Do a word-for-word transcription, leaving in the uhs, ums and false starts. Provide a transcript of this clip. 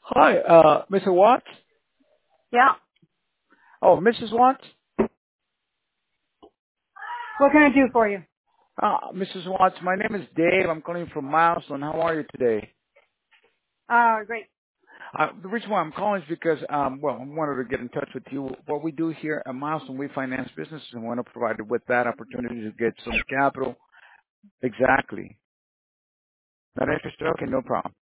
Hi, uh, mister Watts? Yeah. Oh, missus Watts? What can I do for you? Uh, missus Watts, my name is Dave. I'm calling from Milestone. How are you today? Uh, great. Uh, the reason why I'm calling is because, um, well, I wanted to get in touch with you. What we do here at Milestone, we finance businesses and want to provide you with that opportunity to get some capital. Exactly. Not interested? Okay, no problem.